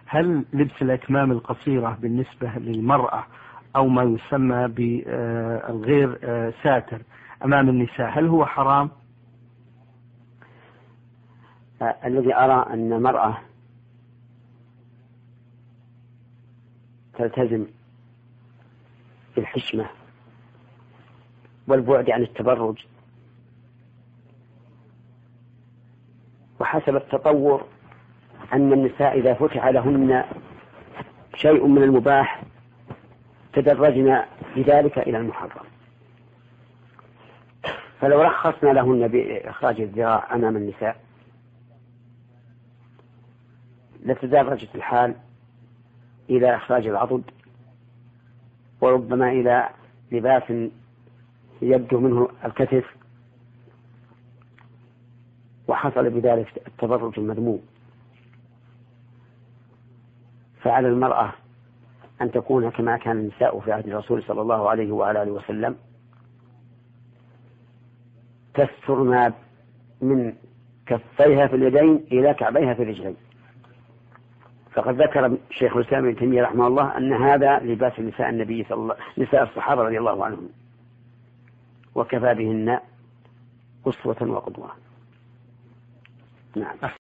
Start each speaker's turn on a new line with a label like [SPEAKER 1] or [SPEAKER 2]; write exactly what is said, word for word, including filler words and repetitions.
[SPEAKER 1] هل لبس الأكمام القصيرة بالنسبة للمرأة أو ما يسمى بالغير ساتر أمام النساء هل هو حرام؟
[SPEAKER 2] الذي أرى أن المرأة تلتزم بالحشمة والبعد عن التبرج وحسب التطور أن النساء إذا فتح لهن شيء من المباح تدرجن بذلك إلى المحرم، فلو رخصنا لهن بإخراج الذراع أمام النساء لتدرجت الحال إلى إخراج العضد وربما إلى لباس يبدو منه الكتف، وحصل بذلك التبرج المذموم. فعلى المرأة أن تكون كما كان النساء في عهد الرسول صلى الله عليه وعلى آله وسلم، تستر ما من كفيها في اليدين إلى كعبيها في الرجلين. فقد ذكر شيخ الإسلام ابن تيمية رحمه الله أن هذا لباس نساء النبي صلى الله نساء الصحابة رضي الله عنهم، وكفى بهن أسوة وقدوة. نعم.